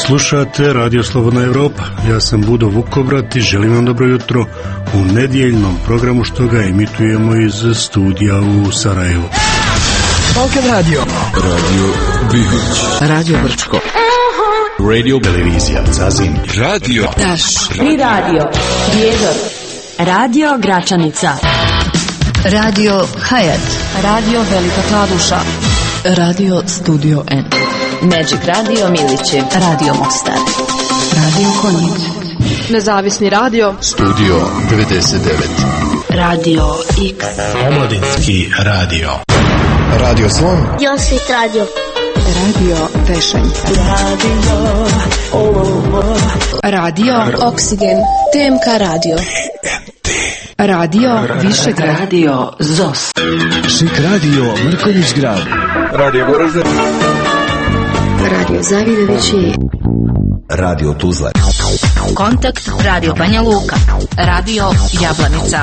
Slušate Radio Slobodna Evropa. Ja sam Budo Vukobrad i želim vam dobro jutro u nedjeljnom programu što ga emitujemo iz studija u Sarajevu. Balkan Radio. Radio Bihoć. Radio Brčko. Radio Televizija Zazin. Radio Taš. Tri radio. Prijedor. Radio Gračanica. Radio Hayat. Radio Velika Kladuša. Radio Studio N. Magic Radio Milići. Radio Mostar. Radio Konjic. Nezavisni radio. Studio 99. Radio X. Omladinski radio. Radio Slon. Josvit radio. Radio Vešanje. Radio Oksigen. TMK radio. Radio Višegrad. Radio ZOS. Šik radio Mrkonjić grad. Radio Goražde. Radio Zavidovići. Radio Tuzla. Kontakt Radio Banja Luka. Radio Jablanica.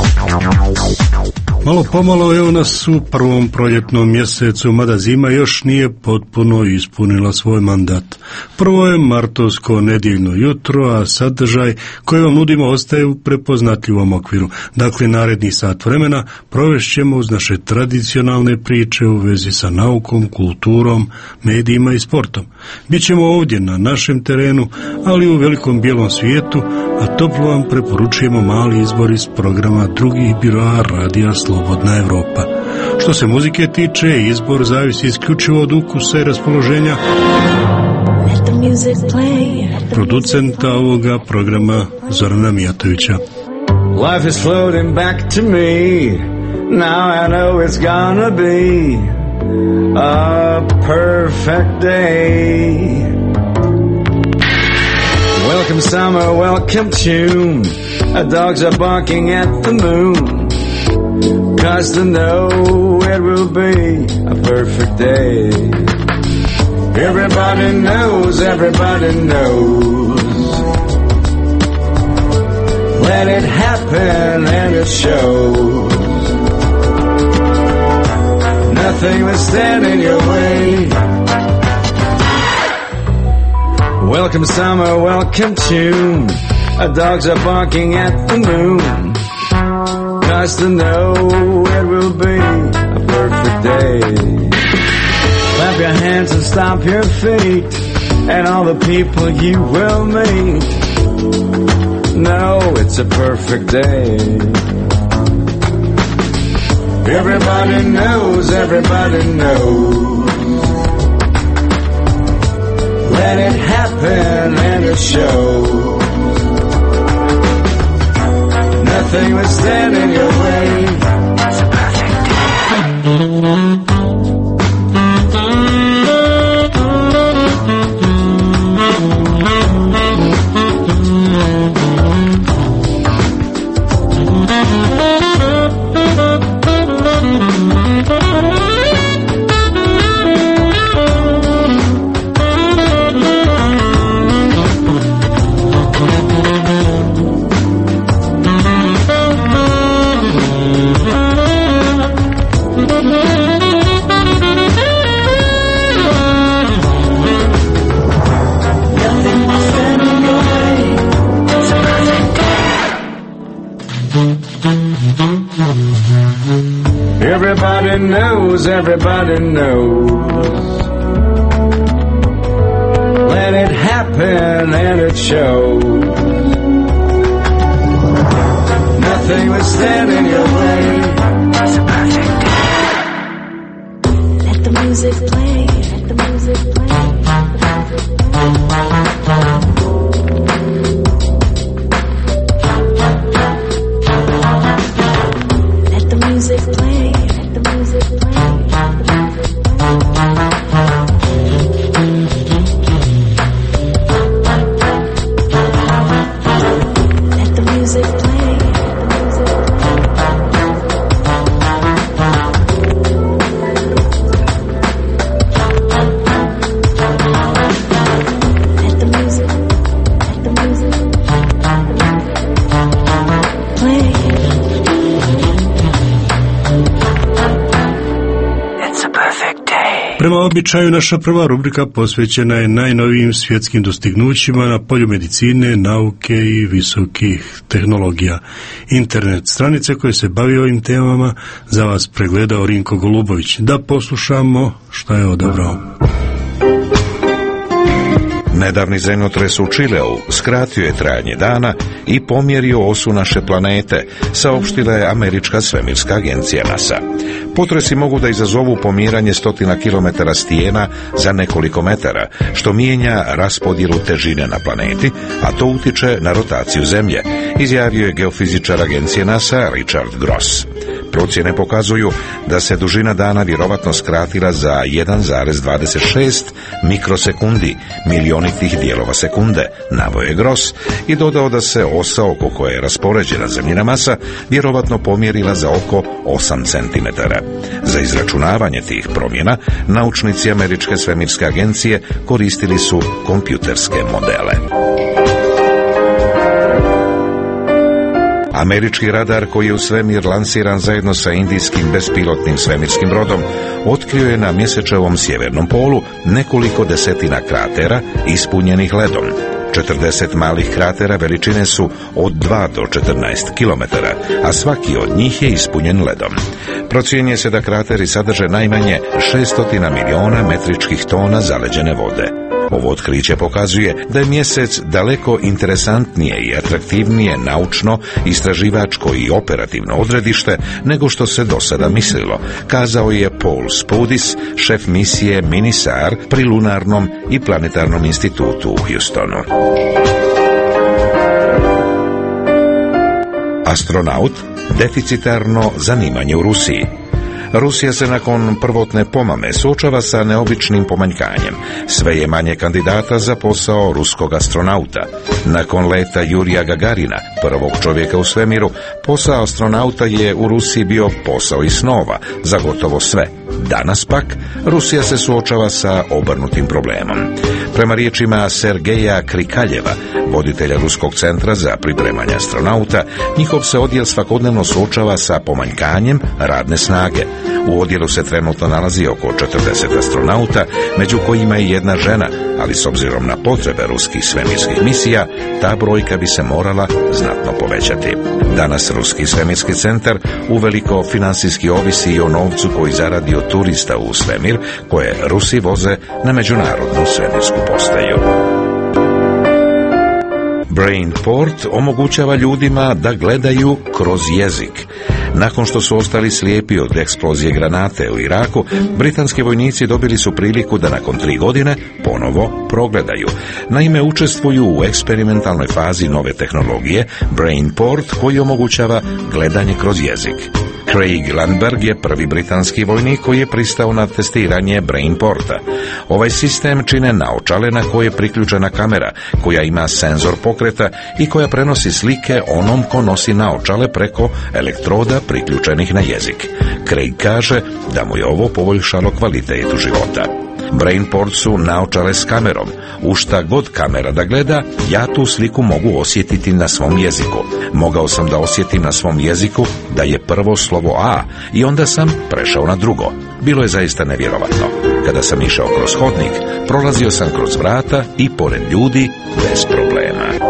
Malo pomalo evo nas u prvom proljetnom mjesecu, mada zima još nije potpuno ispunila svoj mandat. Prvo je martovsko nedjeljno jutro, a sadržaj koji vam nudimo ostaje u prepoznatljivom okviru. Dakle, naredni sat vremena provešćemo uz naše tradicionalne priče u vezi sa naukom, kulturom, medijima i sportom. Bićemo ovdje na našem terenu, ali u velikom bijelom svijetu, a toplo vam preporučujemo mali izbor iz programa drugih biroa Radija Slobodna Evropa. Što se muzike tiče, izbor zavisi isključivo od ukusa i raspoloženja producenta ovoga programa Zorana Mijatovića. Life is floating back to me. Now I know it's gonna be a perfect day. Welcome summer, welcome June. Dogs are barking at the moon. 'Cause to know it will be a perfect day. Everybody knows, everybody knows. Let it happen and it shows. Nothing will stand in your way. Welcome summer, welcome June. Dogs are barking at the moon. 'Cause to know it will be a perfect day. Clap your hands and stomp your feet, and all the people you will meet know it's a perfect day. Everybody knows, everybody knows. Let it happen and it shows. Nothing will stand in your way. It's a perfect day. Everybody knows, everybody knows. Let it happen and it shows. Nothing will stand in your way. It's a perfect day. Let the music play, let the music play. Let the music play, let the music play. Let the music play, let the music play. Prema običaju, naša prva rubrika posvećena je najnovijim svjetskim dostignućima na polju medicine, nauke i visokih tehnologija. Internet stranice koje se bavi ovim temama za vas pregledao Rinko Golubović. Da poslušamo šta je odabrao. Nedavni zemljotres u Čileu skratio je trajanje dana i pomjerio osu naše planete, saopštila je Američka svemirska agencija NASA. Potresi mogu da izazovu pomjeranje 100 kilometara stijena za nekoliko metara, što mijenja raspodjelu težine na planeti, a to utiče na rotaciju Zemlje, izjavio je geofizičar agencije NASA Richard Gross. Procjene pokazuju da se dužina dana vjerovatno skratila za 1,26 mikrosekundi, milionitih dijelova sekunde, naveo je Gross i dodao da se osa oko koje je raspoređena Zemljina masa vjerovatno pomjerila za oko 8 cm. Za izračunavanje tih promjena naučnici Američke svemirske agencije koristili su kompjuterske modele. Američki radar, koji je u svemir lansiran zajedno sa indijskim bespilotnim svemirskim brodom, otkrio je na mjesečevom sjevernom polu nekoliko desetina kratera ispunjenih ledom. 40 malih kratera veličine su od 2 do 14 km, a svaki od njih je ispunjen ledom. Procjenjuje se da krateri sadrže najmanje 600 miliona metričkih tona zaleđene vode. Ovo otkriće pokazuje da je Mjesec daleko interesantnije i atraktivnije naučno, istraživačko i operativno odredište nego što se do sada mislilo, kazao je Paul Spudis, šef misije Minisar pri Lunarnom i planetarnom institutu u Houstonu. Astronaut, deficitarno zanimanje u Rusiji. Rusija se nakon prvotne pomame suočava sa neobičnim pomanjkanjem. Sve je manje kandidata za posao ruskog astronauta. Nakon leta Jurija Gagarina, prvog čovjeka u svemiru, posao astronauta je u Rusiji bio posao iz snova za gotovo sve. Danas pak Rusija se suočava sa obrnutim problemom. Prema riječima Sergeja Krikaljeva, voditelja Ruskog centra za pripremanje astronauta, njihov se odjel svakodnevno suočava sa pomanjkanjem radne snage. U odjelu se trenutno nalazi oko 40 astronauta, među kojima je jedna žena, ali s obzirom na potrebe ruskih svemirskih misija, ta brojka bi se morala znatno povećati. Danas Ruski svemirski centar uveliko financijski ovisi i o novcu koji zaradi od turista u svemir, koje Rusi voze na međunarodnu svemirsku postaju. Brainport omogućava ljudima da gledaju kroz jezik. Nakon što su ostali slijepi od eksplozije granate u Iraku, britanski vojnici dobili su priliku da nakon 3 godine ponovo progledaju. Naime, učestvuju u eksperimentalnoj fazi nove tehnologije Brainport, koji omogućava gledanje kroz jezik. Craig Landberg je prvi britanski vojnik koji je pristao na testiranje Brainporta. Ovaj sistem čine naočale na koje je priključena kamera, koja ima senzor pokreta i koja prenosi slike onom ko nosi naočale preko elektroda priključenih na jezik. Craig kaže da mu je ovo poboljšalo kvalitetu života. Brainport su naočale s kamerom. U šta god kamera da gleda, ja tu sliku mogu osjetiti na svom jeziku. Mogao sam da osjetim na svom jeziku da je prvo slovo A i onda sam prešao na drugo. Bilo je zaista nevjerovatno. Kada sam išao kroz hodnik, prolazio sam kroz vrata i pored ljudi bez problema.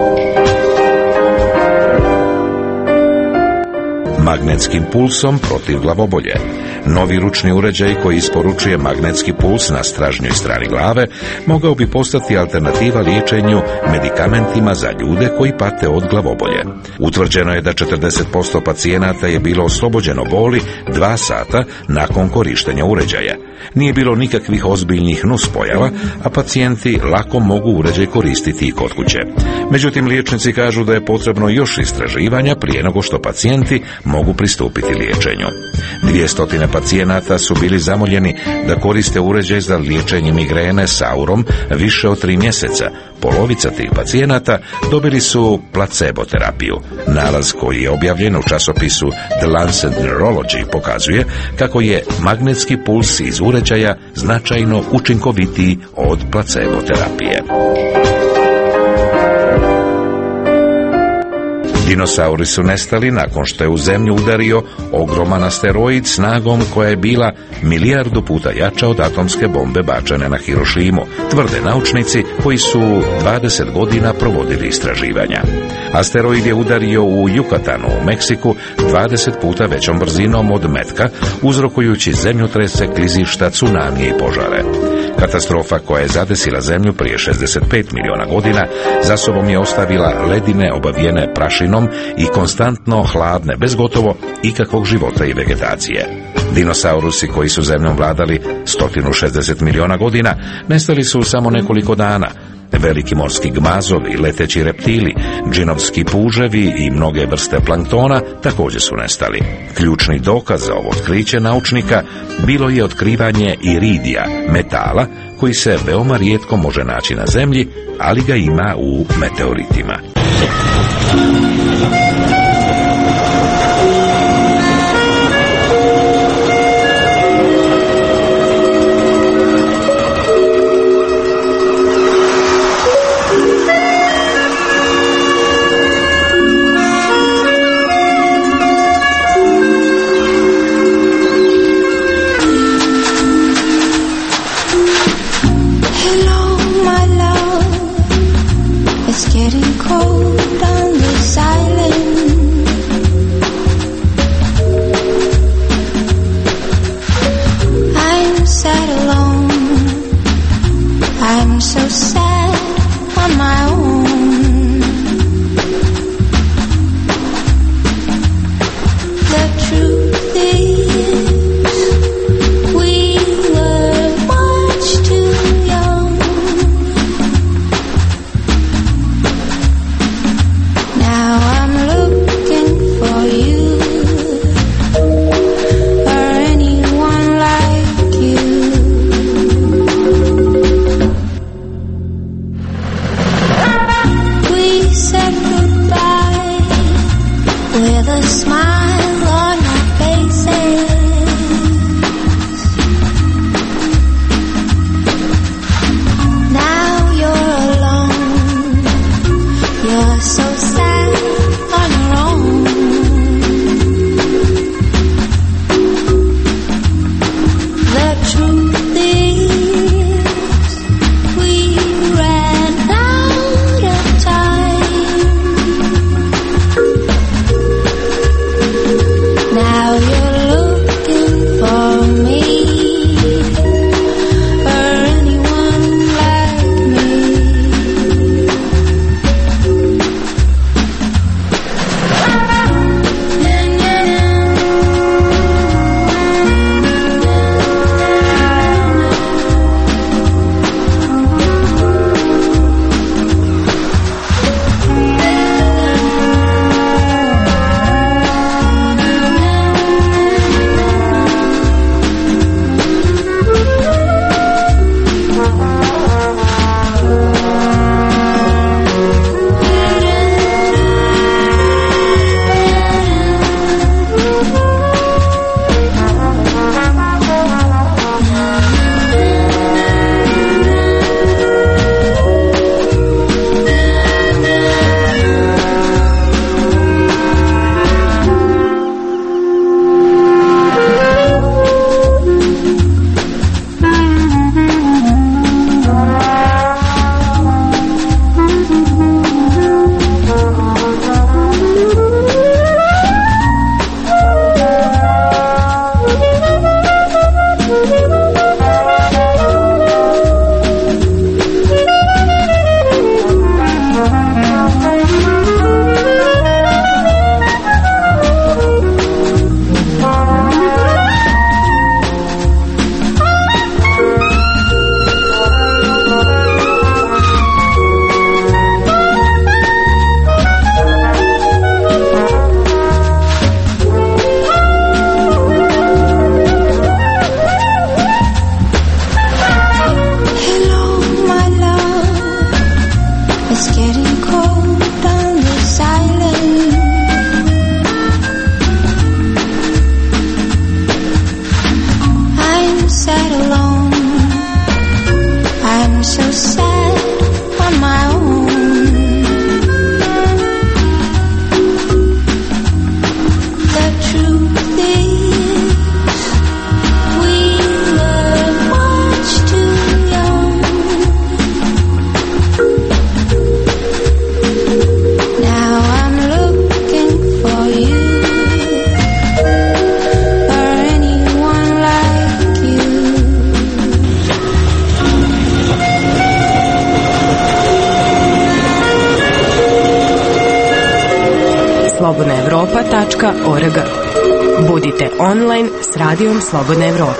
Magnetskim pulsom protiv glavobolje. Novi ručni uređaj koji isporučuje magnetski puls na stražnjoj strani glave mogao bi postati alternativa liječenju medikamentima za ljude koji pate od glavobolje. Utvrđeno je da 40% pacijenata je bilo oslobođeno boli 2 sata nakon korištenja uređaja. Nije bilo nikakvih ozbiljnih nuspojava, a pacijenti lako mogu uređaj koristiti i kod kuće. Međutim, liječnici kažu da je potrebno još istraživanja prije nego što pacijenti mogu pristupiti liječenju. 200 pacijenata su bili zamoljeni da koriste uređaj za liječenje migrene s aurom više od 3 mjeseca. Polovica tih pacijenata dobili su placebo terapiju. Nalaz koji je objavljen u časopisu The Lancet Neurology pokazuje kako je magnetski puls iz uređaja značajno učinkovitiji od placebo terapije. Dinosauri su nestali nakon što je u zemlju udario ogroman asteroid snagom koja je bila 1.000.000 puta jača od atomske bombe bačene na Hirošimu, tvrde naučnici koji su 20 godina provodili istraživanja. Asteroid je udario u Yucatanu u Meksiku 20 puta većom brzinom od metka, uzrokujući zemljotrese, klizišta, tsunamije i požare. Katastrofa koja je zadesila zemlju prije 65 miliona godina za sobom je ostavila ledine obavijene prašinom i konstantno hladne, bez gotovo ikakvog života i vegetacije. Dinosaurusi koji su zemljom vladali 160 miliona godina nestali su samo nekoliko dana. Veliki morski gmazovi, leteći reptili, džinovski puževi i mnoge vrste planktona također su nestali. Ključni dokaz za ovo otkriće naučnika bilo je otkrivanje iridija, metala koji se veoma rijetko može naći na zemlji, ali ga ima u meteoritima. Getting cold on the side. slobodnaevropa.org. Budite online s Radijom Slobodne Evrope.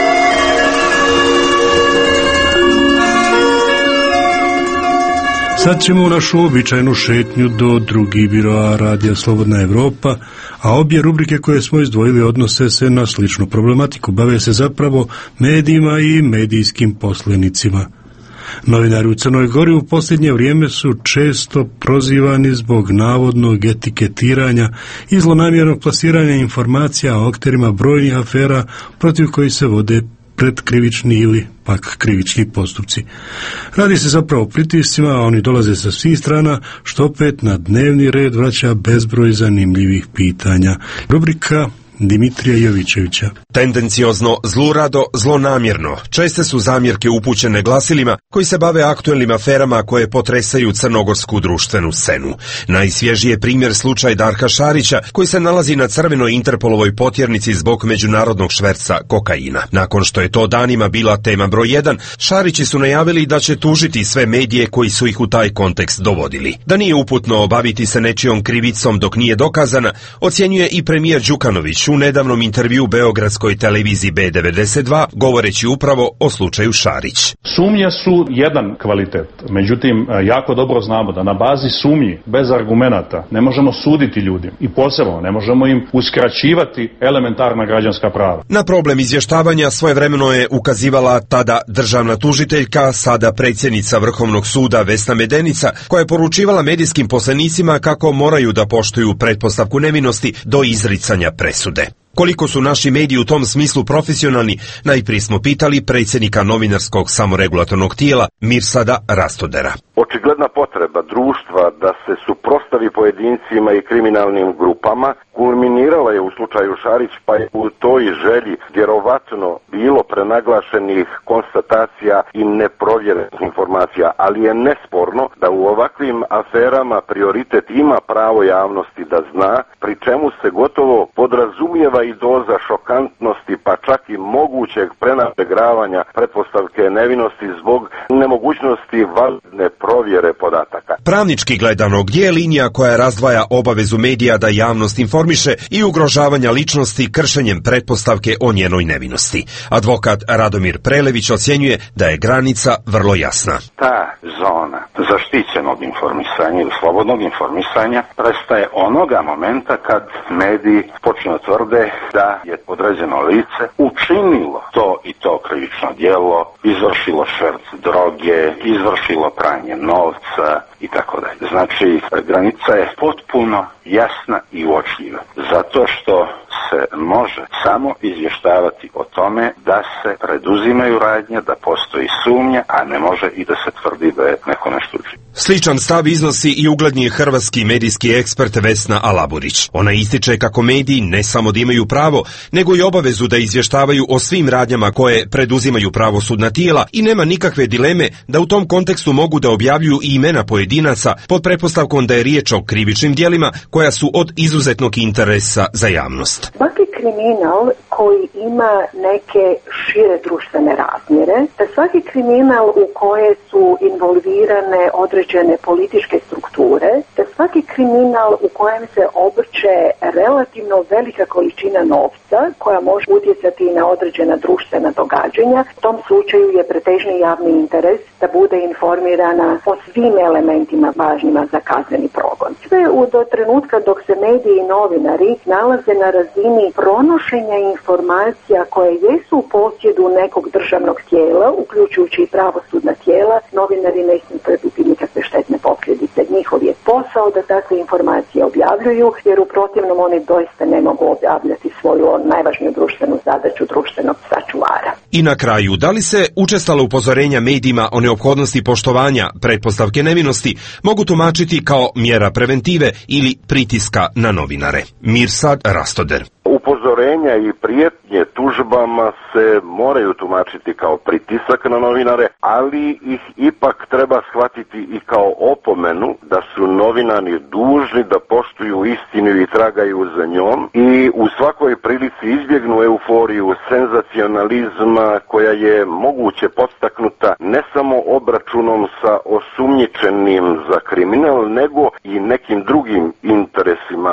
Sad ćemo u našu običajnu šetnju do drugih biroa Radija Slobodna Evropa, a obje rubrike koje smo izdvojili odnose se na sličnu problematiku, bave se zapravo medijima i medijskim poslenicima. Novinari u Crnoj Gori u posljednje vrijeme su često prozivani zbog navodnog etiketiranja i zlonamjernog plasiranja informacija o akterima brojnih afera protiv kojih se vode predkrivični ili pak krivični postupci. Radi se zapravo o pritiscima, a oni dolaze sa svih strana, što opet na dnevni red vraća bezbroj zanimljivih pitanja. Rubrika Dimitrija Jovićevića. Tendenciozno, zlurado, zlonamjerno. Česte su zamjerke upućene glasilima koji se bave aktuelnim aferama koje potresaju crnogorsku društvenu scenu. Najsvježiji je primjer slučaj Darka Šarića koji se nalazi na crvenoj Interpolovoj potjernici zbog međunarodnog šverca kokaina. Nakon što je to danima bila tema broj 1, Šarići su najavili da će tužiti sve medije koji su ih u taj kontekst dovodili. Da nije uputno baviti se nečijom krivicom dok nije dokazana, ocjenjuje i premijer Đukanović u nedavnom intervju beogradskoj televiziji B92, govoreći upravo o slučaju Šarić. Sumnje su jedan kvalitet, međutim jako dobro znamo da na bazi sumnji, bez argumenata, ne možemo suditi ljudima i posebno ne možemo im uskraćivati elementarna građanska prava. Na problem izvještavanja svojevremeno je ukazivala tada državna tužiteljka, sada predsjednica Vrhovnog suda Vesna Medenica, koja je poručivala medijskim poslenicima kako moraju da poštuju pretpostavku nevinosti do izricanja presude. Koliko su naši mediji u tom smislu profesionalni, najprije smo pitali predsjednika novinarskog samoregulatornog tijela Mirsada Rastodera. Očigledna potreba društva da se suprotstavi pojedincima i kriminalnim grupama kulminirala je u slučaju Šarić, pa je u toj želji vjerovatno bilo prenaglašenih konstatacija i neprovjerenih informacija, ali je nesporno da u ovakvim aferama prioritet ima pravo javnosti da zna, pri čemu se gotovo podrazumijeva i doza šokantnosti, pa čak i mogućeg prenagravanja pretpostavke nevinosti zbog nemogućnosti validne provjere podataka. Pravnički gledano, gdje je linija koja razdvaja obavezu medija da javnost informiše i ugrožavanja ličnosti kršenjem pretpostavke o njenoj nevinosti? Advokat Radomir Prelević ocjenjuje da je granica vrlo jasna. Ta zona zaštićenog informisanja ili slobodnog informisanja prestaje onoga momenta kad mediji počnu tvrde da je određeno lice učinilo to i to krivično djelo, izvršilo šverc droge, izvršilo pranje novca i tako dalje. Znači, granica je potpuno jasna i uočljiva, zato što se može samo izvještavati o tome da se preduzimaju radnje, da postoji sumnja, a ne može i da se tvrdi da je neko nešto učinio. Sličan stav iznosi i ugledni hrvatski medijski ekspert Vesna Alaburić. Ona ističe kako mediji ne samo da imaju pravo, nego i obavezu da izvještavaju o svim radnjama koje preduzimaju pravosudna tijela i nema nikakve dileme da u tom kontekstu mogu da objavljuju i imena pojedinaca pod pretpostavkom da je riječ o krivičnim djelima koja su od izuzetnog interesa za javnost. Svaki kriminal koji ima neke šire društvene razmjere, da svaki kriminal u koje su involvirane određene političke strukture, da svaki kriminal u kojem se obrće relativno velika količina novca koja može utjecati na određena društvena događanja, u tom slučaju je pretežni javni interes da bude informirana o svim elementima važnima za kazneni progon. Sve do trenutka dok se mediji i novinari nalaze na razini pronošenja informacija koje jesu u posjedu nekog državnog tijela, uključujući i pravosudna tijela, novinari ne smiju trpiti nikakve štetne posljedice. Njihov je posao da takve informacije objavljuju, jer u protivnom oni doista ne mogu objavljati svoju najvažniju društvenu zadaću društvenog sačuvara. I na kraju, da li se učestala upozorenja medijima o neophodnosti poštovanja pretpostavke nevinosti mogu tumačiti kao mjera preventive ili pritiska na novinare? Mirsad Rastoder. Upozorenja i prijetnje tužbama se moraju tumačiti kao pritisak na novinare, ali ih ipak treba shvatiti i kao opomenu da su novinari dužni da poštuju istinu i tragaju za njom i u svakoj prilici izbjegnu euforiju senzacionalizma koja je moguće podstaknuta ne samo obračunom sa osumnjičenim za kriminal, nego i nekim drugim interesima.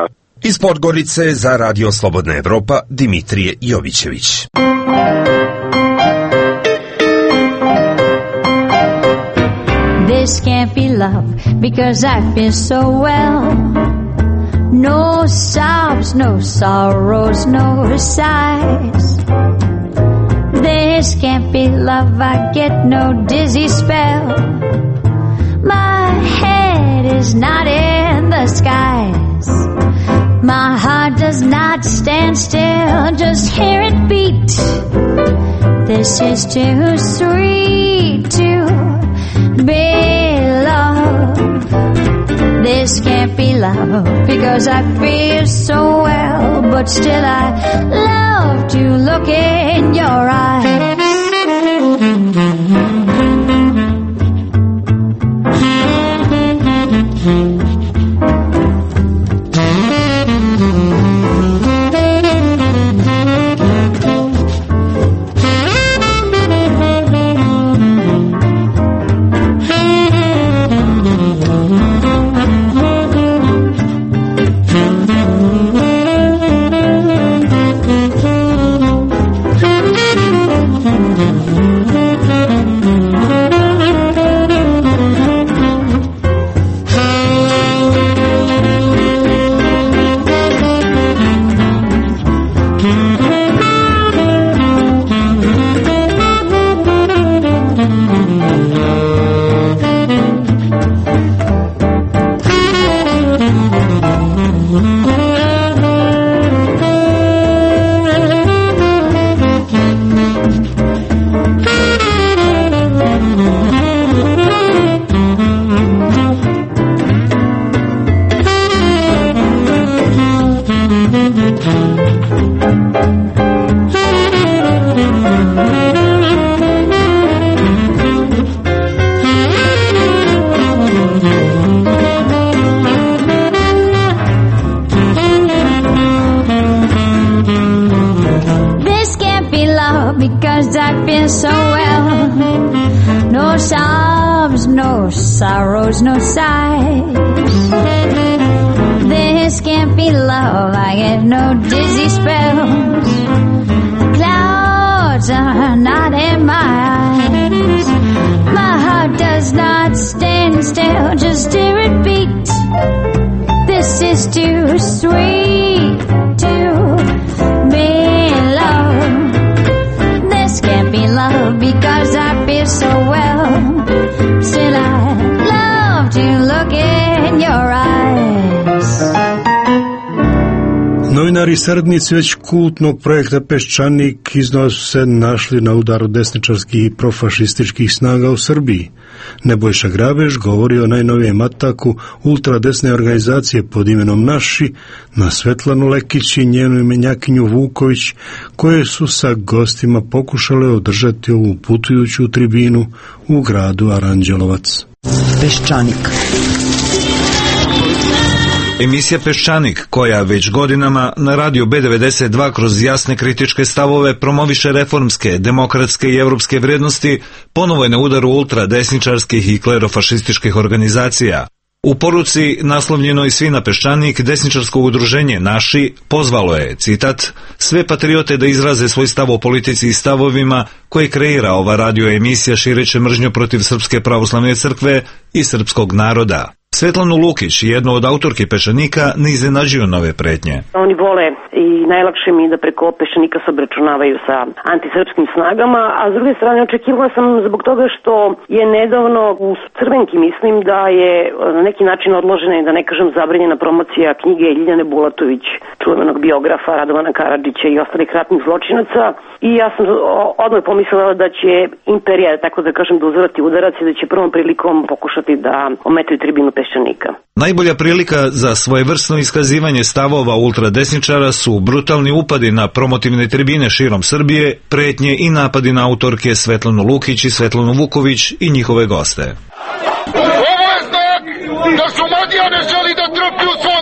Iz Podgorice za Radio Slobodna Evropa Dimitrije Jovićević. This can't be love because I feel so well. No sobs, no sorrows, no sighs. This can't be love, I get no dizzy spell. My head is not in the skies. My heart does not stand still, just hear it beat. This is too sweet to be love. This can't be love because I feel so well, but still I love to look in your eyes. because I feel so well. No sobs, no sorrows, no sighs. This can't be love, I get no dizzy spells. Clouds are not in my eyes. My heart does not stand still, just hear it beat. This is too sweet to be love. This can't be love because I feel so well. Still I love to look in your eyes. Novinari i saradnici već kultnog projekta Peščanik iznova su se našli na udaru desničarskih i profašističkih snaga u Srbiji. Nebojša Grabež govori o najnovijem ataku ultradesne organizacije pod imenom Naši na Svetlanu Lekić i njenu imenjakinju Vuković, koje su sa gostima pokušale održati ovu putujuću tribinu u gradu Aranđelovac. Peščanik. Emisija Peščanik, koja već godinama na radiju B92 kroz jasne kritičke stavove promoviše reformske, demokratske i evropske vrednosti, ponovo je na udaru ultradesničarskih i klerofašističkih organizacija. U poruci naslovljenoj Svi na Peščanik, desničarsko udruženje Naši pozvalo je, citat, sve patriote da izraze svoj stav o politici i stavovima koje kreira ova radio emisija šireće mržnju protiv Srpske pravoslavne crkve i srpskog naroda. Svetlanu Lukić, jednu od autorki Peščanika, ne iznenađuju nove pretnje. Oni vole i najlakše mi da preko Peščanika se obračunavaju sa antisrpskim snagama, a s druge strane očekivala sam zbog toga što je nedavno u Crvenki, mislim da je na neki način odložena i da ne kažem zabranjena promocija knjige Ljiljane Bulatović, čuvenog biografa Radovana Karadžića i ostalih ratnih zločinaca, i ja sam odmah pomislila da će imperija, tako da kažem, da uzvrati udarac i da će prvom prilikom pokušati da ometaju tribinu Peščanika. Najbolja prilika za svojevrsno iskazivanje stavova ultradesničara su brutalni upadi na promotivne tribine širom Srbije, pretnje i napadi na autorke Svetlanu Lukić i Svetlanu Vuković i njihove goste. Ovo je znak da Šumadija ne želi da trpi u svom gradu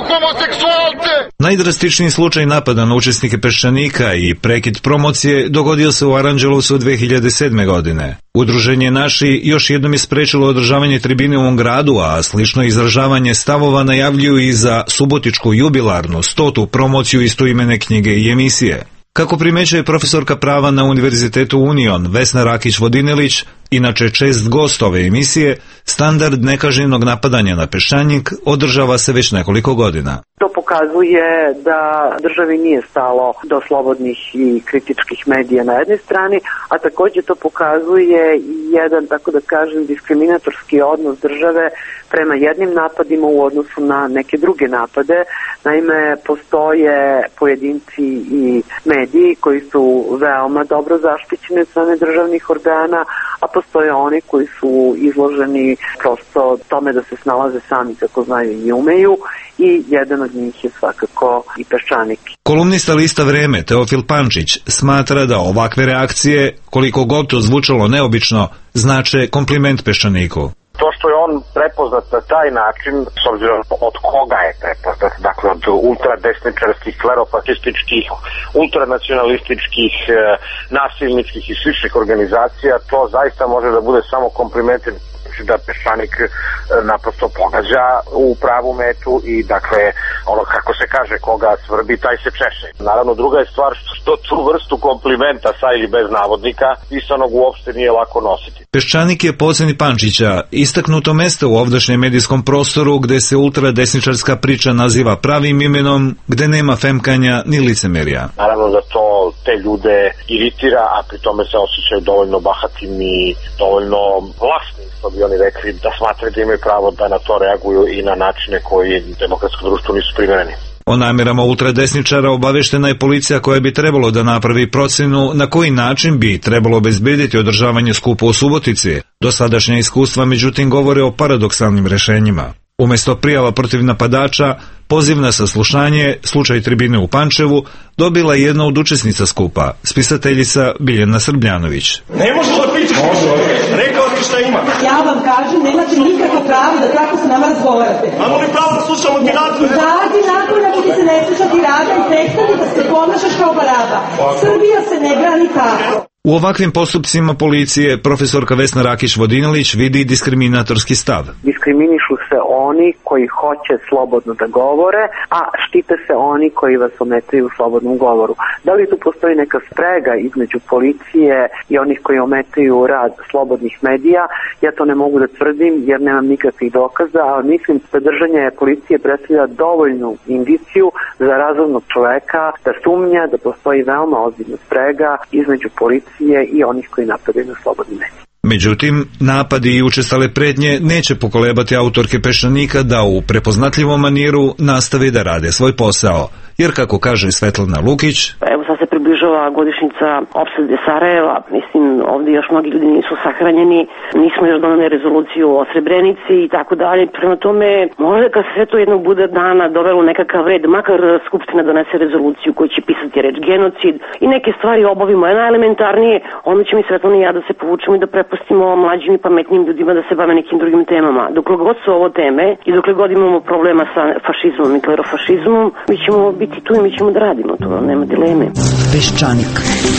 homoseksualce! Najdrastičniji slučaj napada na učesnike Peščanika i prekid promocije dogodio se u Aranđelovcu 2007. godine. Udruženje Naši još jednom je sprečilo održavanje tribine u ovom gradu, a slično izražavanje stavova najavljuju i za subotičku jubilarnu 100. promociju istoimene knjige i emisije. Kako primećuje profesorka prava na Univerzitetu Union Vesna Rakić-Vodinelić, inače čest gost ove emisije, standard nekažnjenog napadanja na Peščanik održava se već nekoliko godina. To pokazuje da državi nije stalo do slobodnih i kritičkih medija na jednoj strani, a također to pokazuje jedan, tako da kažem, diskriminatorski odnos države prema jednim napadima u odnosu na neke druge napade. Naime, postoje pojedinci i mediji koji su veoma dobro zaštićeni od strane državnih organa, a postoje oni koji su izloženi prosto tome da se snalaze sami kako znaju i umeju, i jedan od njih je svakako i Peščanik. Kolumnista lista Vreme Teofil Pančić smatra da ovakve reakcije, koliko god to zvučalo neobično, znače kompliment Peščaniku. To što je on prepoznat na taj način, s obzirom od koga je prepoznat, dakle od ultradesničarskih, klerofašističkih, ultranacionalističkih, nasilničkih i sličnih organizacija, to zaista može da bude samo kompliment da Peščanik naprosto pogađa u pravu metu i dakle ono kako se kaže koga svrbi taj se češe. Naravno druga je stvar što tu vrstu komplimenta sa ili bez navodnika pisanog uopšte nije lako nositi. Peščanik je po oceni Pančića istaknuto mesto u ovdašnjem medijskom prostoru gde se ultradesničarska priča naziva pravim imenom, gde nema femkanja ni licemerja. Naravno da to te ljude iritira, a pri tome se osjećaju dovoljno bahatim i dovoljno vlasni, što bi oni rekli, da smatraju da imaju pravo da na to reaguju i na načine koji demokratsko društvo nisu primjereni. O namerama ultradesničara obaveštena je policija koja bi trebalo da napravi procenu na koji način bi trebalo obezbediti održavanje skupa u Subotici. Dosadašnja iskustva međutim govore o paradoksalnim rešenjima. Umesto prijava protiv napadača, poziv na saslušanje, slučaj tribine u Pančevu, dobila je jedna od učesnica skupa, spisateljica Biljana Srbljanović. Ne može da pričaš, rekao ti šta ima. Ja vam kažem, nemate nikakvo pravo da tako s nama razgovarate. Imamo li pravo da slušamo odminatu? Izađi nakon da ti se ne slušati rada i prestani da se ponašaš kao baraba. Srbija se ne brani tako. U ovakvim postupcima policije profesorka Vesna Rakić-Vodinelić vidi diskriminatorski stav. Diskriminišu se oni koji hoće slobodno da govore, a štite se oni koji vas ometaju u slobodnom govoru. Da li tu postoji neka sprega između policije i onih koji ometaju rad slobodnih medija? Ja to ne mogu da tvrdim jer nemam nikakvih dokaza, ali mislim da držanje policije predstavlja dovoljnu indiciju za razumnog čoveka da sumnja da postoji veoma ozbiljna sprega između policije i onih koji napadaju na slobodni medij. Međutim, napadi i učestale pretnje neće pokolebati autorke Peščanika da u prepoznatljivom maniru nastavi da rade svoj posao. Jer, kako kaže Svetlana Lukić, evo sad se približava godišnjica opsade Sarajeva, mislim ovdje još mnogi ljudi nisu sahranjeni, nismo još donali rezoluciju o Srebrenici i tako dalje, prema tome možda kad se sve to jednog bude dana dovelo nekakav red, makar Skupština donese rezoluciju koju će pisati reč genocid i neke stvari obavimo, je najelementarnije, onda će mi Svetlana i ja da se povučemo i da prepustimo mlađim i pametnim ljudima da se bave nekim drugim temama. Dokle god su ovo teme i dokle god imamo problema sa fašizmom i klerofašizmom, mi ćemo biti tu i mi ćemo da radimo to, nema dileme. Peščanik.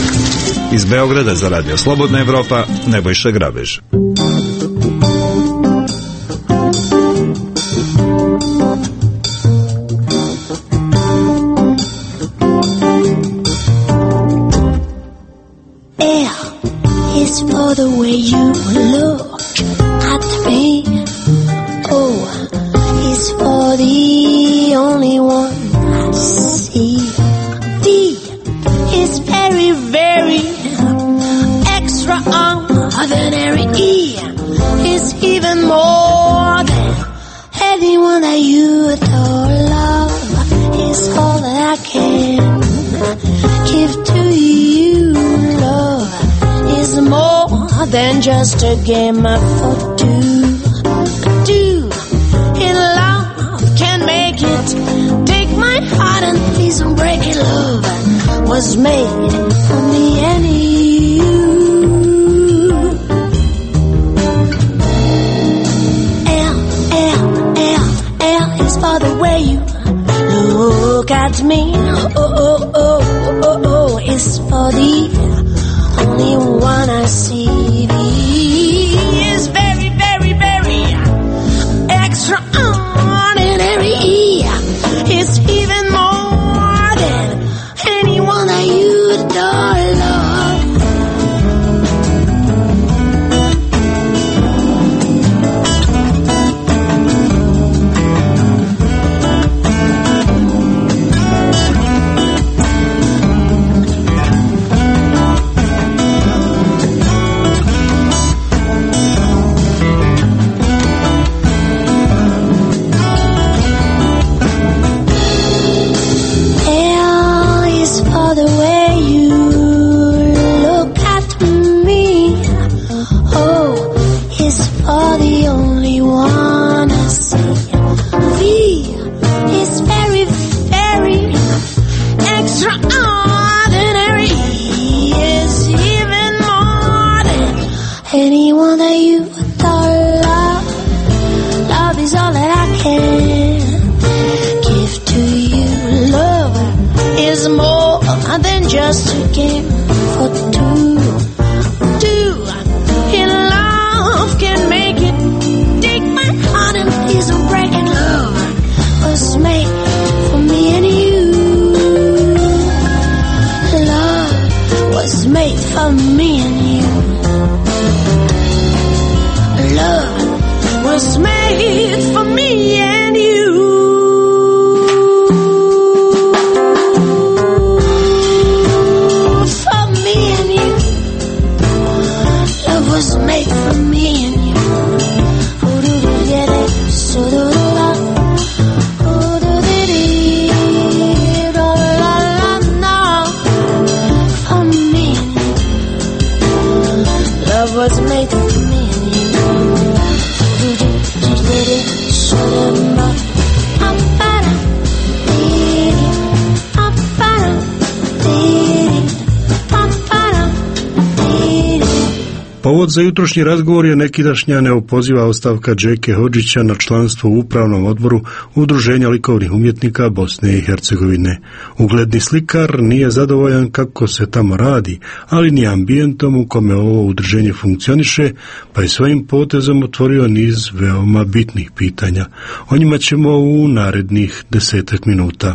Iz Beograda za Radio Slobodna Evropa, Nebojša Grabež. Is for the way you look at me. Oh, is for the only one I see. D is very, very extraordinary. E is even more than anyone that you adore. Love is all that I can give to you. Love is more than just a game for two. In love can make it. Take my heart and please don't break it. Love was made for me and you. L is for the way you at me. Oh, it's for the only one I see. He is very, very, very extraordinary. It's even more than anyone that you adore, love. Just a game for two. In love can make it. Take my heart and please don't break it. Love was made for me and you. Love was made for me and you. Love was made for me and you. Was made for me and you. Oh, do do get it, so do do la. Oh, do do dee, do la la la. For me and you. Love was made for me and you. Oh, do do get it, so do la. Apara, dee, apara, dee, apara, dee. Povod za jutrošnji razgovor je nekidašnja neopoziva ostavka Džeke Hodžića na članstvo u upravnom odboru Udruženja likovnih umjetnika Bosne i Hercegovine. Ugledni slikar nije zadovoljan kako se tamo radi, ali ni ambijentom u kome ovo udruženje funkcioniše, pa je svojim potezom otvorio niz veoma bitnih pitanja. O njima ćemo u narednih 10 minuta.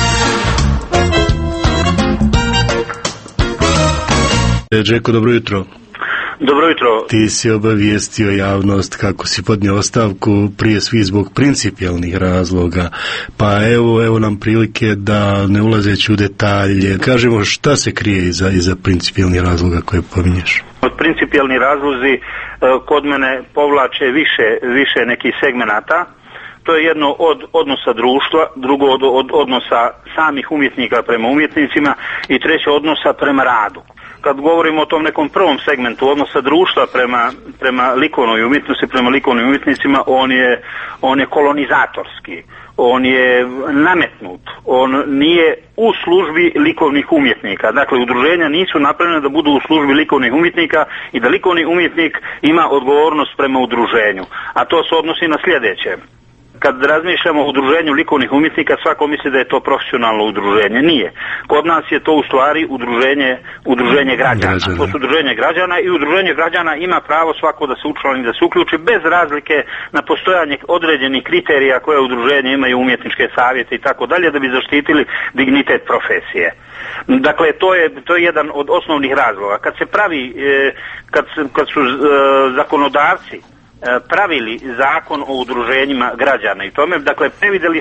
Džeko, dobro jutro. Dobro jutro. Ti si obavijestio javnost kako si podnio ostavku prije svih zbog principijelnih razloga, pa evo nam prilike da ne ulazeći u detalje kažemo šta se krije iza principijelnih razloga koje pominješ. Od principijelni razlozi kod mene povlače više nekih segmenata. To je jedno od odnosa društva, drugo od odnosa samih umjetnika prema umjetnicima i treće odnosa prema radu. Kad govorimo o tom nekom prvom segmentu odnosa društva prema likovnoj umjetnosti, prema likovnim umjetnicima, on je kolonizatorski, on je nametnut, on nije u službi likovnih umjetnika. Dakle, udruženja nisu napravljena da budu u službi likovnih umjetnika i da likovni umjetnik ima odgovornost prema udruženju. A to se odnosi na sljedeće. Kad razmišljamo o udruženju likovnih umjetnika, svako misli da je to profesionalno udruženje. Nije. Kod nas je to u stvari udruženje građana. To su udruženje građana i udruženje građana ima pravo svako da se učlani, da se uključi bez razlike na postojanje određenih kriterija koje udruženje imaju, umjetničke savjete i tako dalje, da bi zaštitili dignitet profesije. Dakle, to je jedan od osnovnih razloga. Kad se pravi, kad su zakonodavci pravili zakon o udruženjima građana i tome, dakle previdjeli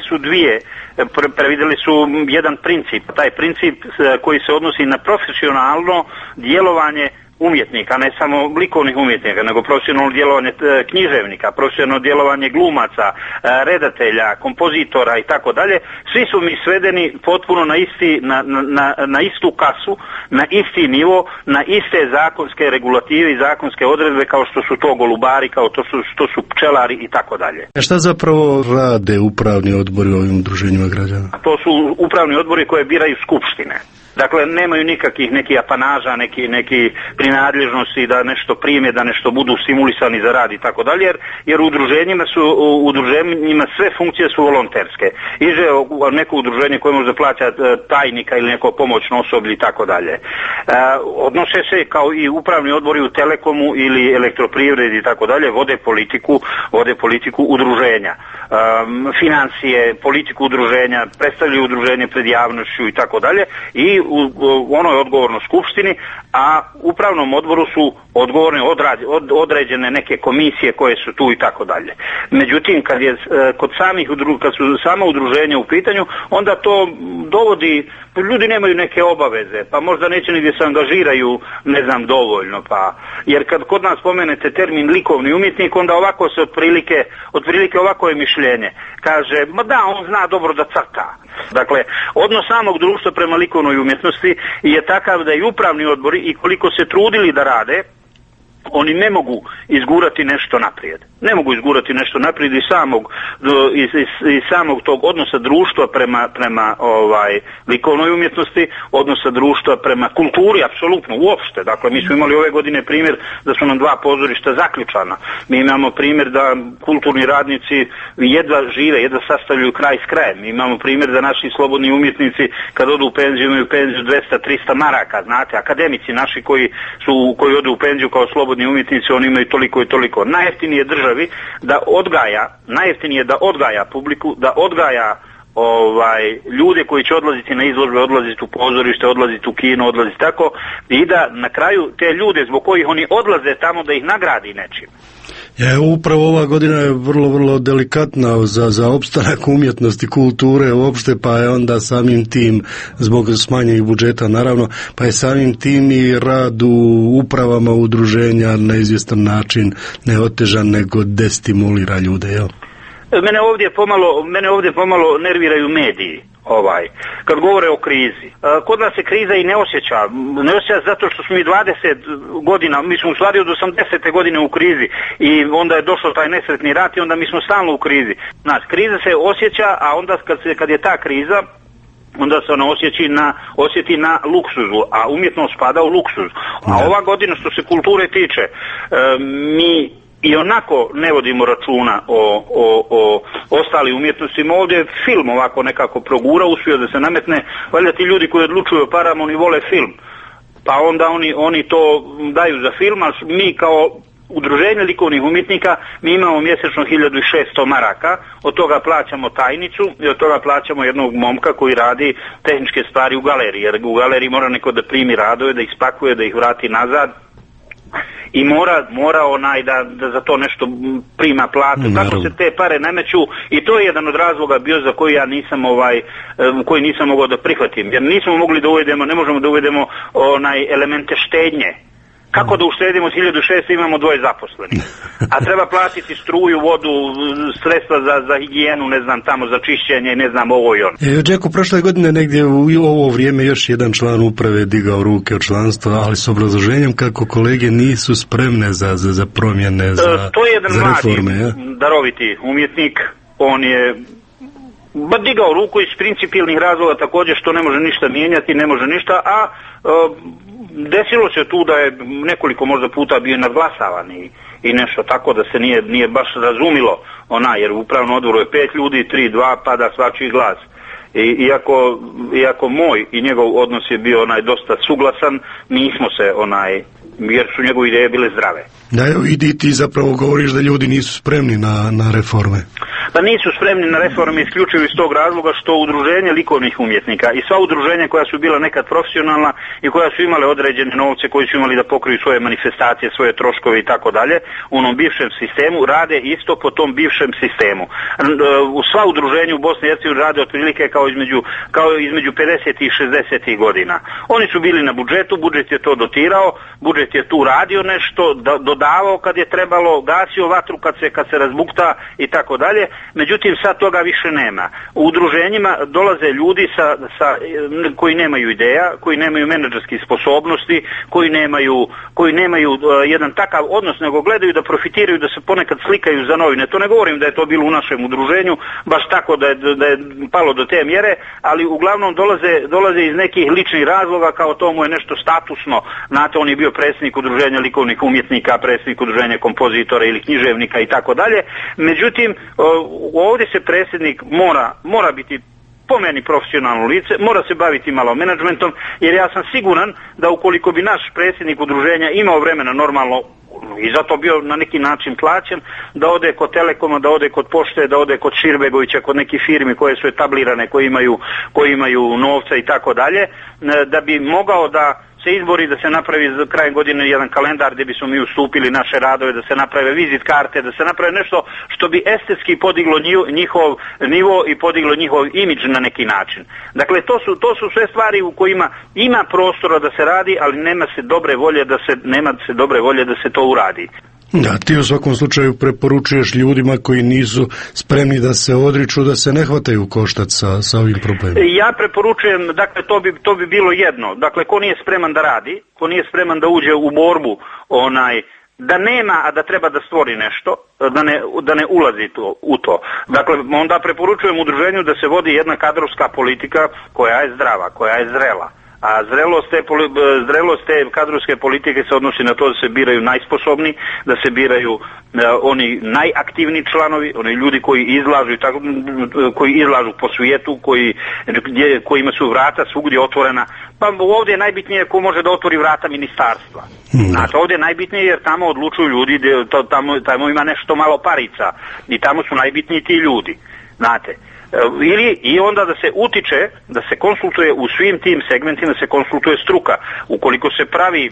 su jedan princip, taj princip koji se odnosi na profesionalno djelovanje umjetnika, ne samo likovnih umjetnika, nego profesionalno djelovanje književnika, profesionalno djelovanje glumaca, redatelja, kompozitora i tako dalje. Svi su mi svedeni potpuno na istu kasu, na isti nivo, na iste zakonske regulative i zakonske odredbe kao što su to golubari, kao što su pčelari i tako dalje. A šta zapravo rade upravni odbori u ovim udruženjima građana? To su upravni odbori koje biraju skupštine. Dakle, nemaju nekih apanaža, neki prinadležnosti da nešto prime, da nešto budu stimulisani za rad i tako dalje, jer u udruženjima sve funkcije su volonterske. Iže neko udruženje koje može plaća tajnika ili neko pomoćno osoblje i tako dalje. Odnose se kao i upravni odbori u Telekomu ili Elektroprivredi i tako dalje, vode politiku udruženja. Financije, politiku udruženja, predstavljaju udruženje pred javnošću i tako dalje, i ono je odgovorno skupštini, a upravnom odboru su odgovorne određene neke komisije koje su tu i tako dalje. Međutim, kad su sama udruženja u pitanju, onda to dovodi, ljudi nemaju neke obaveze, pa možda neće ni gdje se angažiraju, ne znam, dovoljno, jer kad kod nas spomenete termin likovni umjetnik, onda ovako se otprilike ovako je mišljenje. Kaže, ma da, on zna dobro da crta. Dakle, odnos samog društva prema likovnoj umjetnosti je takav da i upravni odbori, i koliko se trudili da rade, oni ne mogu izgurati nešto naprijed. Ne mogu izgurati nešto naprijed iz samog tog odnosa društva prema likovnoj umjetnosti, odnosa društva prema kulturi, apsolutno, uopšte. Dakle, mi smo imali ove godine primjer da su nam 2 pozorišta zaključana. Mi imamo primjer da kulturni radnici jedva žive, jedva sastavljaju kraj s krajem. Mi imamo primjer da naši slobodni umjetnici kad odu u penziju imaju penziju 200-300 maraka, znate, akademici naši koji odu u penziju kao slobodni umjetnici, oni imaju toliko i toliko. Najjeftinije državi da odgaja publiku, da odgaja ljude koji će odlaziti na izložbe, odlaziti u pozorište, odlaziti u kino, odlaziti tako, i da na kraju te ljude zbog kojih oni odlaze tamo da ih nagradi nečim. Upravo ova godina je vrlo, vrlo delikatna za opstanak umjetnosti, kulture uopšte, pa je onda samim tim, zbog smanjenih budžeta naravno, pa je samim tim i rad u upravama udruženja na izvjestan način ne otežan, nego destimulira ljude, jel? Mene ovdje pomalo nerviraju mediji. Kad govore o krizi. Kod nas se kriza i ne osjeća zato što smo mi 20 godina, mi smo u stvari od 80. godine u krizi, i onda je došao taj nesretni rat i onda mi smo stalno u krizi. Znači, kriza se osjeća, a onda kad je ta kriza, onda se ona osjeti na luksuzu, a umjetnost spada u luksuz. A ova godina, što se kulture tiče, mi i onako ne vodimo računa o ostalim umjetnostima. Ovdje je film ovako nekako progura, uspio da se nametne. Valjda ti ljudi koji odlučuju o parama, oni vole film, pa onda oni to daju za film, a mi kao udruženje likovnih umjetnika, mi imamo mjesečno 1600 maraka, od toga plaćamo tajnicu i od toga plaćamo jednog momka koji radi tehničke stvari u galeriji, jer u galeriji mora neko da primi radove, da ih spakuje, da ih vrati nazad, i mora da za to nešto prima platu. Tako se te pare nameću, i to je jedan od razloga bio za koji ja nisam mogao da prihvatim, jer nismo mogli da uvedemo, ne možemo da uvedemo elemente štednje. Kako da uštedimo 1600, imamo 2 zaposlenih, a treba platiti struju, vodu, sredstva za higijenu, ne znam, tamo za čišćenje, ne znam, ovo i ono. Đeko, prošle godine negdje u ovo vrijeme još jedan član uprave digao ruke od članstva, ali s obrazloženjem kako kolege nisu spremne za promjene, za reforme. To je jedan mladi, daroviti umjetnik, on je digao ruku iz principijelnih razloga također, što ne može ništa mijenjati, ne može ništa, a desilo se tu da je nekoliko možda puta bio nadglasavan i nešto tako, da se nije baš razumilo jer u upravnom odboru je 5 ljudi, 3-2 pada svačiji glas. Iako moj i njegov odnos je bio dosta suglasan, nismo se jer su njegove ideje bile zdrave. Da, i ti zapravo govoriš da ljudi nisu spremni na reforme. Pa nisu spremni na reforme isključivo iz tog razloga što udruženje likovnih umjetnika i sva udruženja koja su bila nekad profesionalna i koja su imale određene novce, koji su imali da pokriju svoje manifestacije, svoje troškove i tako dalje, u onom bivšem sistemu rade isto po tom bivšem sistemu. Sva udruženja u Bosni i Hercegovini rade otprilike kao između 50 i 60 godina. Oni su bili na budžetu, budžet je to dotirao, budžet je tu radio nešto, dodavao kad je trebalo, gasio vatru kad se razbukta i tako dalje. Međutim, sad toga više nema. U udruženjima dolaze ljudi koji nemaju ideja, koji nemaju menadžerskih sposobnosti, koji nemaju jedan takav odnos, nego gledaju da profitiraju, da se ponekad slikaju za novine. To ne govorim da je to bilo u našem udruženju, baš tako da je palo do te mjere, ali uglavnom dolaze iz nekih ličnih razloga, kao to mu je nešto statusno. Znate, on je bio predsjednik udruženja likovnih umjetnika, predsjednik udruženja kompozitora ili književnika i tako dalje. Međutim, ovdje se predsjednik mora biti po meni profesionalno lice, mora se baviti malo menadžmentom, jer ja sam siguran da ukoliko bi naš predsjednik udruženja imao vremena normalno i zato bio na neki način plaćen, da ode kod Telekoma, da ode kod Pošte, da ode kod Širbegovića, kod nekih firmi koje su etablirane, koji imaju novca i tako dalje, da bi mogao da se izbori, da se napravi za krajem godine jedan kalendar gdje bismo mi ustupili naše radove, da se naprave vizit karte, da se naprave nešto što bi estetski podiglo njihov nivo i podiglo njihov imidž na neki način. Dakle, to su sve stvari u kojima ima prostora da se radi, ali nema se dobre volje da se to uradi. Da, ti u svakom slučaju preporučuješ ljudima koji nisu spremni da se odriču, da se ne hvataju koštac sa ovim problemom. Ja preporučujem, dakle, to bi bilo jedno. Dakle, ko nije spreman da radi, ko nije spreman da uđe u borbu, da nema, a da treba da stvori nešto, da ne ulazi u to. Dakle, onda preporučujem udruženju da se vodi jedna kadrovska politika koja je zdrava, koja je zrela. A zrelost te kadrovske politike se odnosi na to da se biraju najsposobniji, da se biraju oni najaktivniji članovi, oni ljudi koji izlažu po svijetu, kojima su vrata svugdje otvorena. Pa ovdje je najbitnije ko može da otvori vrata ministarstva. Znate, ovdje je najbitnije jer tamo odlučuju ljudi, tamo ima nešto malo parica i tamo su najbitniji ti ljudi. Znate. I onda da se utiče, da se konsultuje u svim tim segmentima, da se konsultuje struka. Ukoliko se pravi,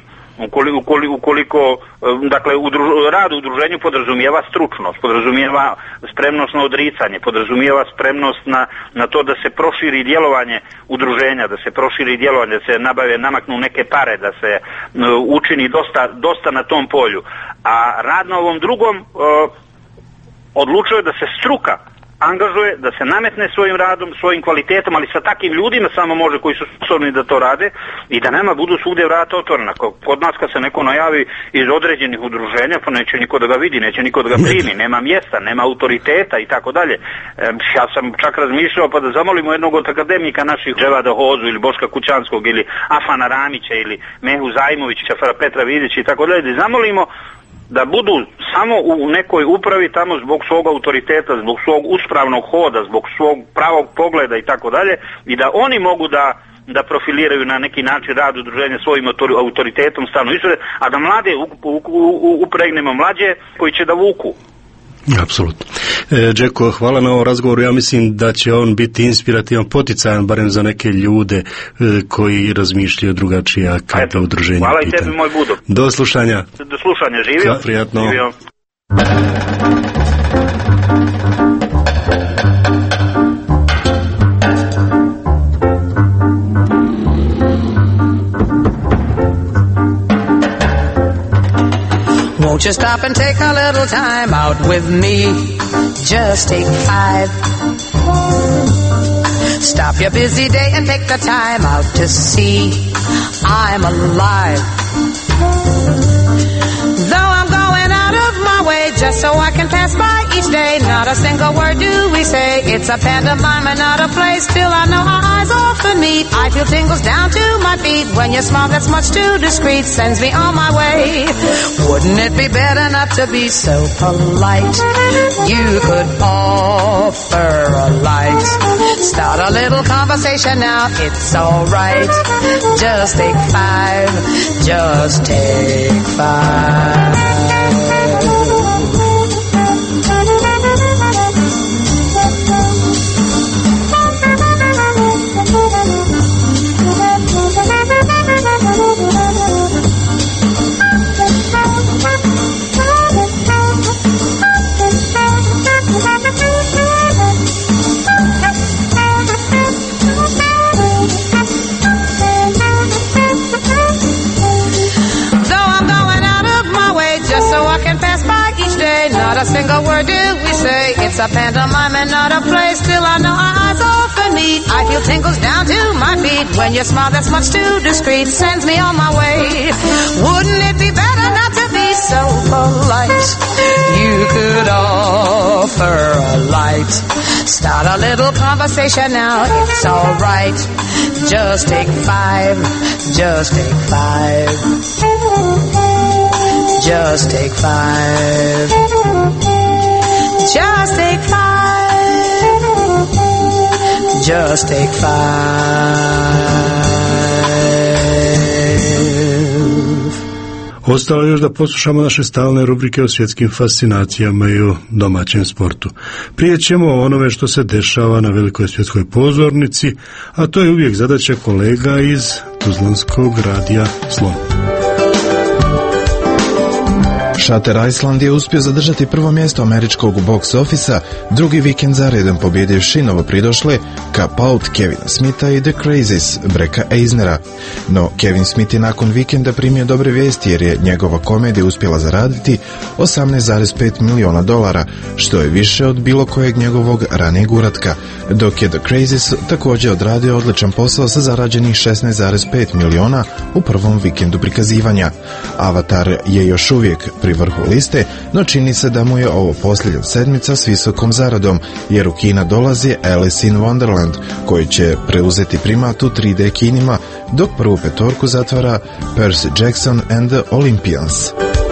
dakle, rad u udruženju podrazumijeva stručnost, podrazumijeva spremnost na odricanje, podrazumijeva spremnost na to da se proširi djelovanje udruženja, da se proširi djelovanje, da se namaknu neke pare, da se učini dosta na tom polju. A rad na ovom drugom odlučuje da se struka angažuje, da se nametne svojim radom, svojim kvalitetom, ali sa takvim ljudima samo može koji su sposobni da to rade i da nema budu svugdje vrata otvorena. Kod nas kad se neko najavi iz određenih udruženja, pa neće niko da ga vidi, neće niko da ga primi, nema mjesta, nema autoriteta i tako dalje. Ja sam čak razmišljao pa da zamolimo jednog od akademika naših, Dževada Hozu ili Boška Kućanskog ili Afana Ramića ili Mehu Zajmovića, Petra Vidića i tako dalje, da zamolimo da budu samo u nekoj upravi tamo zbog svog autoriteta, zbog svog uspravnog hoda, zbog svog pravog pogleda i tako dalje, i da oni mogu da profiliraju na neki način rad udruženja svojim autoritetom stalno ispred, a da mlade upregnemo mlađe koji će da vuku. Apsolutno. Džeko, hvala na ovom razgovoru. Ja mislim da će on biti inspirativan, poticajan barem za neke ljude koji razmišljaju drugačije kada udruženje pitanje. Hvala i pitanje. tebi, moj Budo. Do slušanja. Do slušanja, živio. Prijatno. Živio. Won't you stop and take a little time out with me? Just take 5. Stop your busy day and take the time out to see I'm alive. Though I'm going out of my way just so I can pass by each day, not a single word do we say. It's a pantomime and not a play. Still I know our eyes often meet. I feel tingles down to my feet when your smile that's much too discreet sends me on my way. Wouldn't it be better not to be so polite? You could offer a light. Start a little conversation now, it's alright. Just take 5, just take 5. Not a single word do we say. It's a pantomime and not a play. Still I know our eyes often meet. I feel tingles down to my feet when your smile that's much too discreet sends me on my way. Wouldn't it be better not to be so polite? You could offer a light. Start a little conversation now, it's alright. Just take 5, just take 5. Just take five. Just take five. Just take five. Ostalo je još da poslušamo naše stalne rubrike o svjetskim fascinacijama i o domaćem sportu. Prije ćemo o onome što se dešava na velikoj svjetskoj pozornici, a to je uvijek zadaća kolega iz Tuzlanskog radija Slon. Shutter Island je uspio zadržati prvo mjesto američkog box office-a, drugi vikend za redom pobjedivši novo pridošle Cop Out Kevina Smitha i The Crazies Breka Eisnera. No, Kevin Smith je nakon vikenda primio dobre vijesti jer je njegova komedija uspjela zaraditi $18,5 milijuna, što je više od bilo kojeg njegovog ranijeg uratka, dok je The Crazies također odradio odličan posao sa zarađenih $16,5 milijuna u prvom vikendu prikazivanja. Avatar je još uvijek pri vrhu liste, no čini se da mu je ovo posljednja sedmica s visokom zaradom, jer u kina dolazi Alice in Wonderland, koji će preuzeti primat u 3D kinima, dok prvu petorku zatvara Percy Jackson and the Olympians.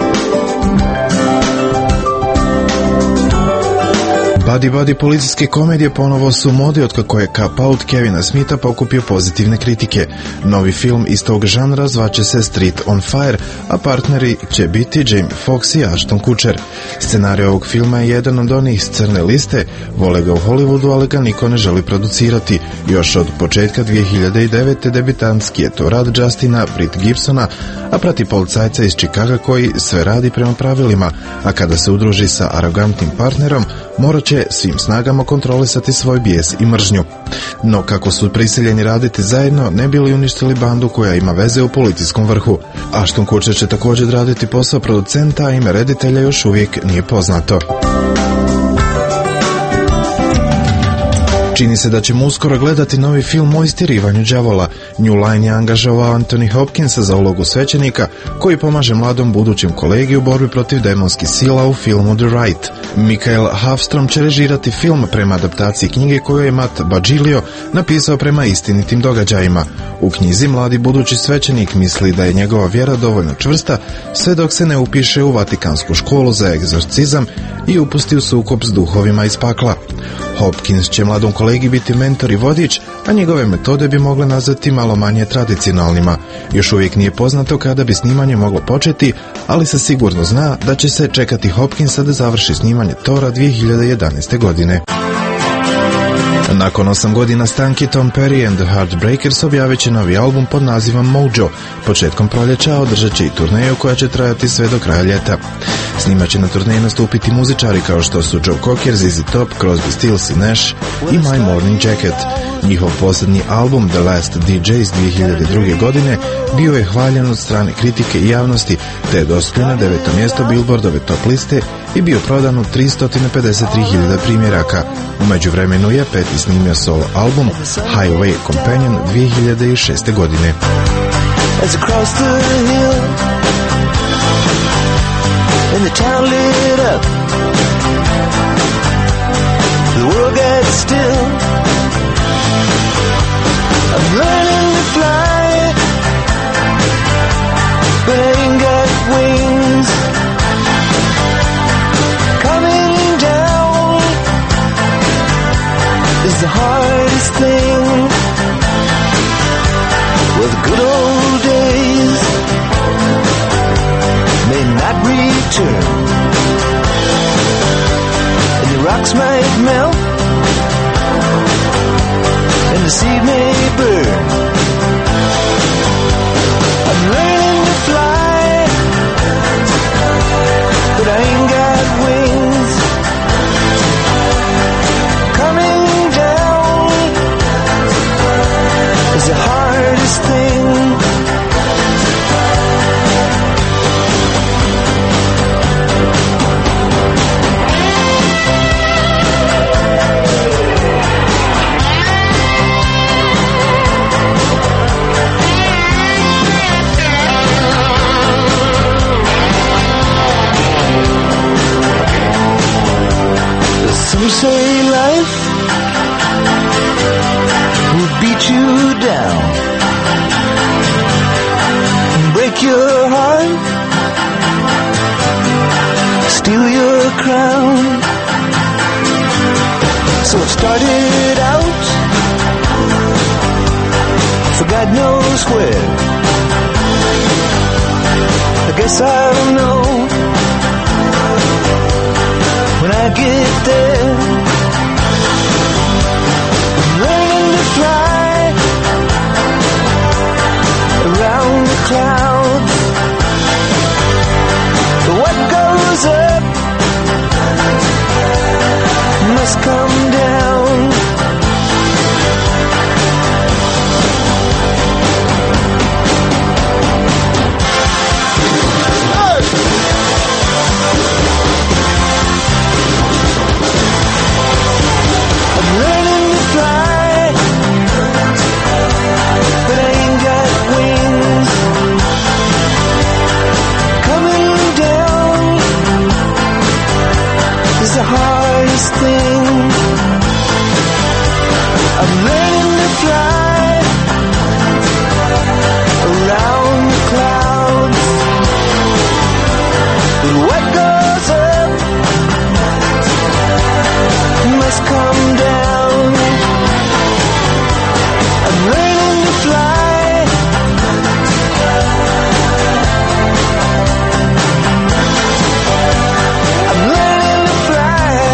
Buddy policijske komedije ponovo su u modi otkako je Cop Out Kevina Smitha pokupio pozitivne kritike. Novi film iz tog žanra zvaće se Street on Fire, a partneri će biti Jamie Foxx i Ashton Kutcher. Scenarij ovog filma je jedan od onih s crne liste, vole ga u Hollywoodu, ali ga niko ne želi producirati. Još od početka 2009. debitantski je to rad Justina Britt Gibsona, a prati policajca iz Chicaga koji sve radi prema pravilima, a kada se udruži sa arogantnim partnerom, morat će svim snagama kontrolisati svoj bijes i mržnju. No kako su prisiljeni raditi zajedno, ne bi li uništili bandu koja ima veze u policijskom vrhu. Ashton Kutcher će također raditi posao producenta, a ime reditelja još uvijek nije poznato. Čini se da ćemo uskoro gledati novi film o istjerivanju đavola. New Line je angažovao Anthony Hopkinsa za ulogu svećenika, koji pomaže mladom budućem kolegi u borbi protiv demonskih sila u filmu The Right. Mikael Hafstrom će režirati film prema adaptaciji knjige koju je Matt Baggilio napisao prema istinitim događajima. U knjizi mladi budući svećenik misli da je njegova vjera dovoljno čvrsta sve dok se ne upiše u Vatikansku školu za egzorcizam i upusti u sukob s duhovima iz pakla. Hopkins će mladom kolegi biti mentor i vodič, a njegove metode bi mogle nazvati malo manje tradicionalnima. Još uvijek nije poznato kada bi snimanje moglo početi, ali se sigurno zna da će se čekati Hopkinsa da završi snimanje Thora 2011. godine. Nakon 8 godina stanki, Tom Petty and the Heartbreakers objavit će novi album pod nazivom Mojo. Početkom proljeća održat će i turneju koja će trajati sve do kraja ljeta. Snima će na turneji nastupiti muzičari kao što su Joe Cocker, ZZ Top, Crosby, Stills i Nash i My Morning Jacket. Njihov posljednji album The Last DJ iz 2002. godine bio je hvaljen od strane kritike i javnosti, te je dospio na 9. mjesto Billboardove top liste i bio prodan u 353.000 primjeraka. U međuvremenu je Petty snimio solo album Highway Companion 2006. godine. As across the hill and the town lit up, the world got still. I'm learning to fly, but I ain't got wings. Coming down is the hardest thing. Well, the good old days may not return, and the rocks might melt, and the seed may burn. I'm learning to fly, but I ain't got wings. Coming down is the hardest thing. Some say life will beat you down and break your heart for God knows where. I guess I'll know when I get there. I'm learning to fly around the clouds. What goes up must come down. I'm learning to fly, but I ain't got wings. Coming down is the hardest thing. I'm learning to fly around the clouds. But what goes up must come down. I'm learning to fly. I'm learning to fly.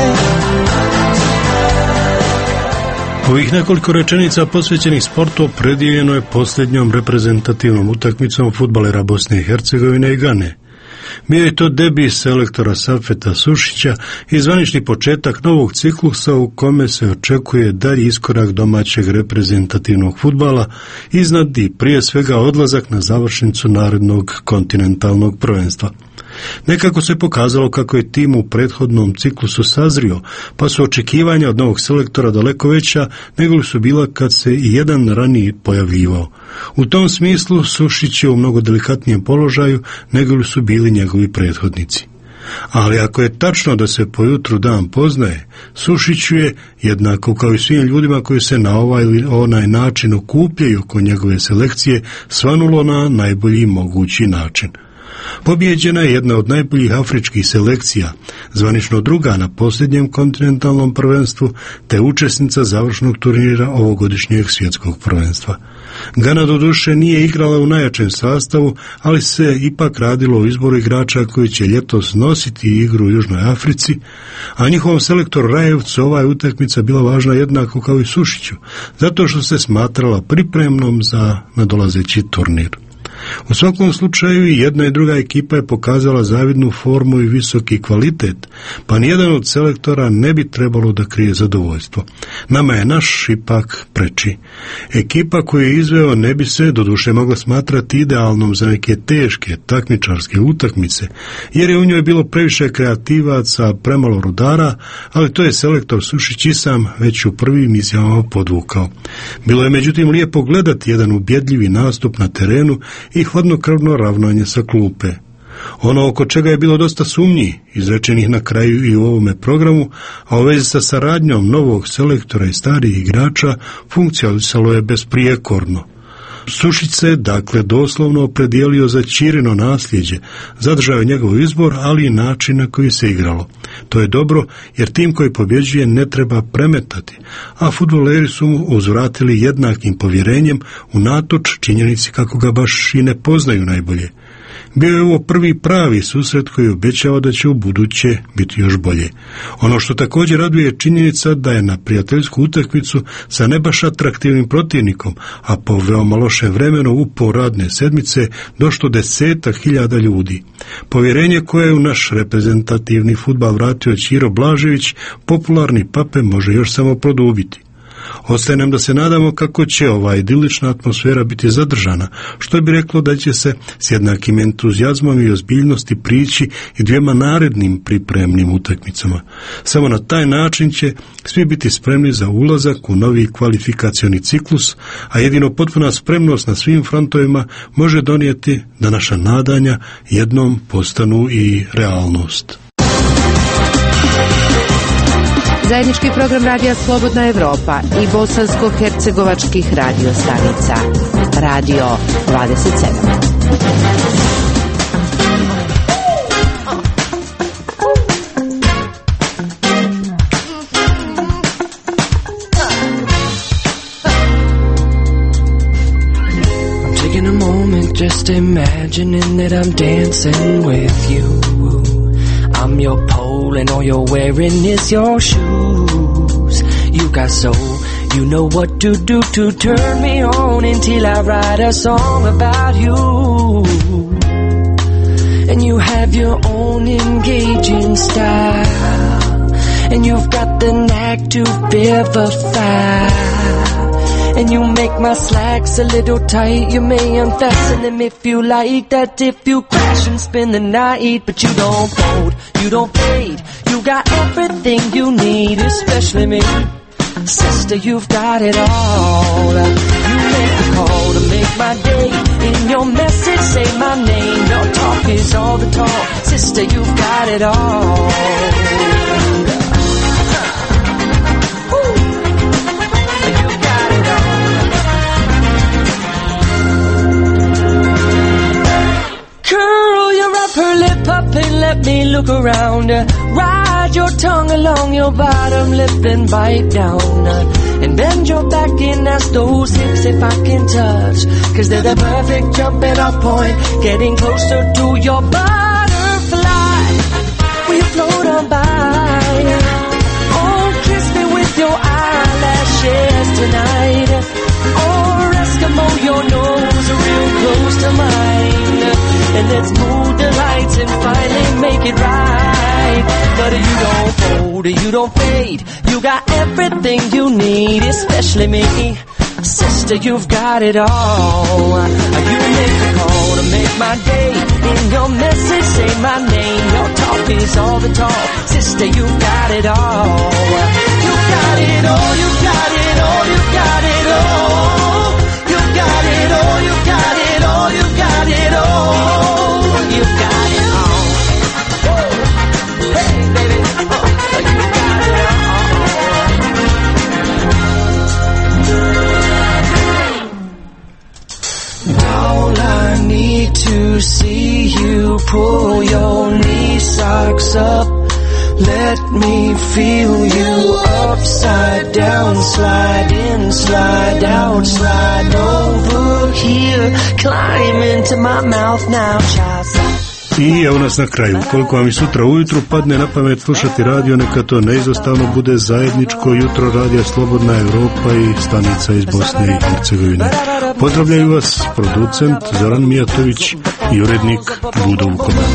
Ovih nekoliko rečenica posvećenih sportu predijeljeno je posljednjom reprezentativnom utakmicom fudbalera Bosne i Hercegovine i Gane. Bio je to debi selektora Safeta Sušića i zvanični početak novog ciklusa u kome se očekuje dalji iskorak domaćeg reprezentativnog fudbala iznad i prije svega odlazak na završnicu narednog kontinentalnog prvenstva. Nekako se pokazalo kako je tim u prethodnom ciklusu sazrio, pa su očekivanja od novog selektora daleko veća nego li su bila kad se i jedan ranije pojavljivao. U tom smislu Sušić je u mnogo delikatnijem položaju nego li su bili njegovi prethodnici. Ali ako je tačno da se po jutru dan poznaje, Sušiću je, jednako kao i svim ljudima koji se na ovaj ili onaj način okupljaju oko njegove selekcije, svanulo na najbolji mogući način. Pobijeđena je jedna od najboljih afričkih selekcija, zvanično druga na posljednjem kontinentalnom prvenstvu, te učesnica završnog turnira ovogodišnjeg svjetskog prvenstva. Gana doduše nije igrala u najjačem sastavu, ali se ipak radilo o izboru igrača koji će ljetos nositi igru u Južnoj Africi, a njihovom selektoru Rajevcu ova je utakmica bila važna jednako kao i Sušiću, zato što se smatrala pripremnom za nadolazeći turnir. U svakom slučaju i jedna i druga ekipa je pokazala zavidnu formu i visoki kvalitet, pa nijedan od selektora ne bi trebalo da krije zadovoljstvo. Nama je naš ipak preči. Ekipa koju je izveo ne bi se doduše mogla smatrati idealnom za neke teške takmičarske utakmice, jer je u njoj bilo previše kreativaca, premalo rudara, ali to je selektor Sušić i sam već u prvim izjavama podvukao. Bilo je međutim lijepo gledati jedan ubjedljivi nastup na terenu i hladnokrvno ravnanje sa klupe. Ono oko čega je bilo dosta sumnji, izrečenih na kraju i u ovome programu, a u vezi sa saradnjom novog selektora i starih igrača, funkcionisalo je besprijekorno. Sušić se, dakle, doslovno opredijelio za Ćirino nasljeđe, zadržao je njegov izbor, ali i način na koji se igralo. To je dobro, jer tim koji pobjeđuje ne treba premetati, a fudbaleri su mu uzvratili jednakim povjerenjem unatoč činjenici kako ga baš i ne poznaju najbolje. Bio je ovo prvi pravi susret koji obećava da će u buduće biti još bolje. Ono što također raduje je činjenica da je na prijateljsku utakmicu sa ne baš atraktivnim protivnikom, a po veoma lošem vremenu u poradne sedmice došlo 10.000 ljudi. Povjerenje koje je u naš reprezentativni fudbal vratio Ćiro Blažević, popularni Pape može još samo produbiti. Ostaje nam da se nadamo kako će ova idilična atmosfera biti zadržana, što bi reklo da će se s jednakim entuzijazmom i ozbiljnosti prići i dvijema narednim pripremnim utakmicama. Samo na taj način će svi biti spremni za ulazak u novi kvalifikacioni ciklus, a jedino potpuna spremnost na svim frontovima može donijeti da naša nadanja jednom postanu i realnost. Zajednički program Radija Slobodna Evropa i bosansko-hercegovačkih radio stanica. Radio 27. moment just imagining that I'm dancing with you. I'm your pole and all you're wearing is your shoes. You got soul, you know what to do to turn me on until I write a song about you. And you have your own engaging style, and you've got the knack to vivify. And you make my slacks a little tight. You may unfasten them if you like. That if you crash and spend the night. But you don't fold, you don't fade. You got everything you need, especially me. Sister, you've got it all. You make the call to make my day. In your message, say my name. Your talk is all the talk. Sister, you've got it all. Curl your upper lip up and let me look around. Ride your tongue along your bottom lip and bite down. And bend your back and ask those hips if I can touch. 'Cause they're the perfect jumping off point. Getting closer to your butterfly. Will you float on by? Oh, kiss me with your eyelashes tonight. Or Eskimo your nose real close to mine. And let's move the lights and finally make it right. But you don't fold, you don't fade. You got everything you need, especially me. Sister, you've got it all. You make the call to make my day. In your message, say my name. Your talk is all the talk. Sister, you've got it all. You got it all, you got it all, you got it all. You got it all, you got it all, you got it all. You got it all. Hey, baby, you got it all. All I need to see you pull your knee socks up. Let me feel you upside down, slide in, slide out, slide over here, climb into my mouth now, child. I evo nas na kraju. Koliko vam i sutra ujutru padne na pamet slušati radio, neka to neizostavno bude zajedničko jutro radija Slobodna Evropa i stanica iz Bosne i Hercegovine. Pozdravljaju vas producent Zoran Mijatović i urednik Budo Vukoman.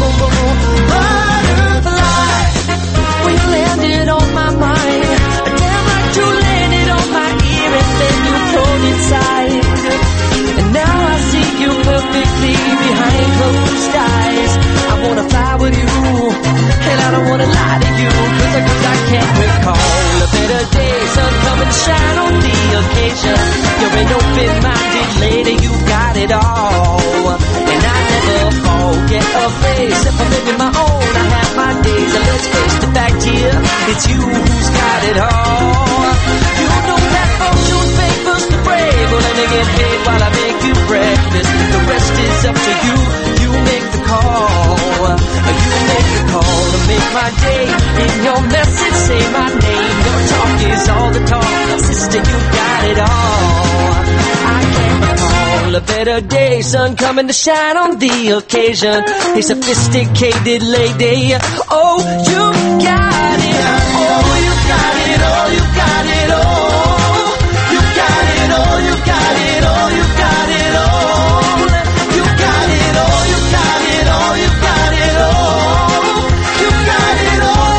I wanna fly with you, and I don't wanna lie to you, 'cause I can't recall a better day. Sun coming to shine on the occasion. You're an open-minded lady, you got it all. And I never forget a face. If I'm living my own, I have my days. And let's face the fact here, it's you who's got it all. You know that fortune favors the brave. Well, let me get paid while I make you breakfast. The rest is up to you. You make the call. You make the call to make my day. In your message, say my name. Your talk is all the talk. Sister, you got it all. I can't recall a better day. Sun coming to shine on the occasion. A sophisticated lady. Oh, you got it. Oh, you got it all. You got it all. You got it all. You got it all. You got it all. You got it all. You got it all. You got it all. You got it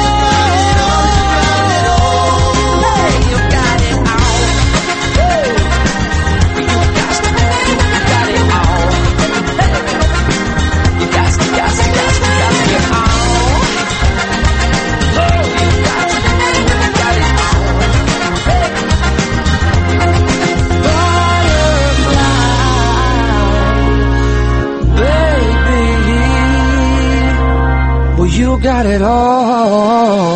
all. Hey, you got it all. Hey, you got it all. Hey, you got it all. Oh, you got it all. Hey, butterfly, baby. Well, you got it all.